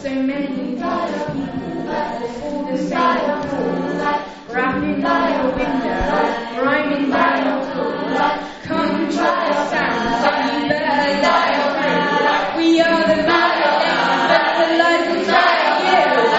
So many people all the same call, rapping by a window, rhyming by a pool. Come try the sound, so you better lie. We are the violins, but the locals like you.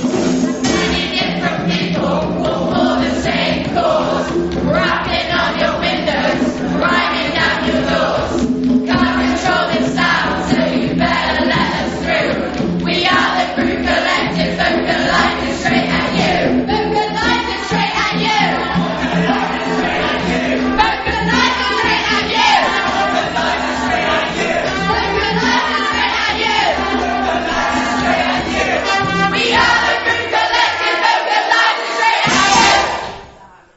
Rocking on your